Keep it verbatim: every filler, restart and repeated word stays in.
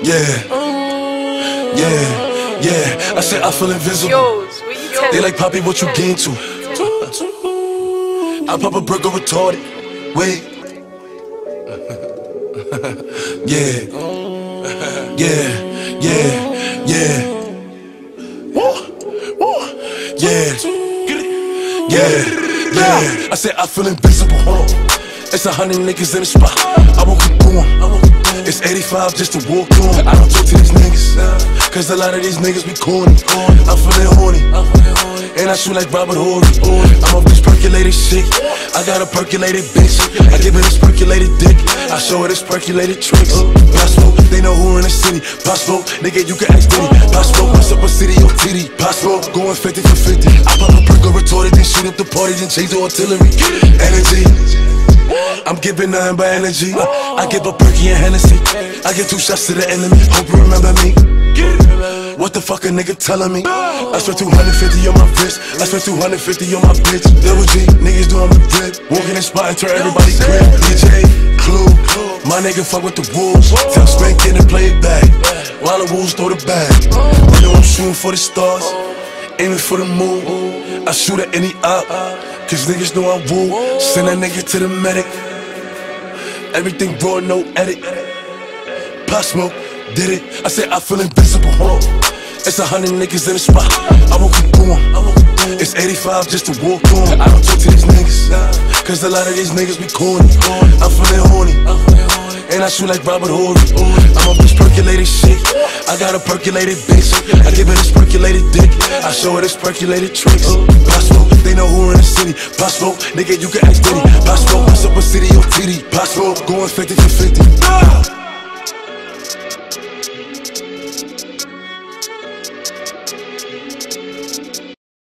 Yeah, yeah, yeah. I said I feel invisible. They like, Poppy, what you getting to? I pop a burger retarded. Wait. Yeah, yeah, yeah, yeah. Woo, woo, yeah, yeah, yeah. I said I feel invisible. It's a hundred niggas in the spot. I won't keep going. It's eighty-five just to walk on. I don't talk to these niggas, cause a lot of these niggas be corny. I'm feeling horny, and I shoot like Robert Horry. I'm off this percolated shit. I got a percolated bitch. I give her this percolated dick. I show her this percolated tricks. Possible, they know who in the city. Possible, nigga, you can ask Diddy. Possible, what's up a city or titty? Possible, going fifty for fifty. I pop a perk or retarded, then shoot up the party, then change the artillery. Energy, I'm giving nothing but energy. I give a perky and Hennessy. I give two shots to the enemy. Hope you remember me. What the fuck a nigga telling me? I spent two hundred fifty on my wrist. I spent two hundred fifty on my bitch. Double G, niggas doing the drip. Walking in spot and turn everybody grip. D J, Clue, my nigga fuck with the wolves. Tell Spank in and play it back, while the wolves throw the bag. You know I'm shooting for the stars, aiming for the moon. I shoot at any op, cause niggas know I woo. Send that nigga to the medic. Everything raw, no edit. Pop Smoke, did it. I said I feel invisible. It's a hundred niggas in the spot. I won't keep going. It's eighty-five just to walk on. I don't talk to these niggas, cause a lot of these niggas be corny. I'm feeling horny, and I shoot like Robert Horry. I'm off this percolated shit. I got a percolated bitch. I give her this percolated dick. I show her this percolated tricks. Possible, they know who in the city. Possible, nigga, you can ask Diddy. Possible, what's up a city or titty? Possible, going fifty for fifty.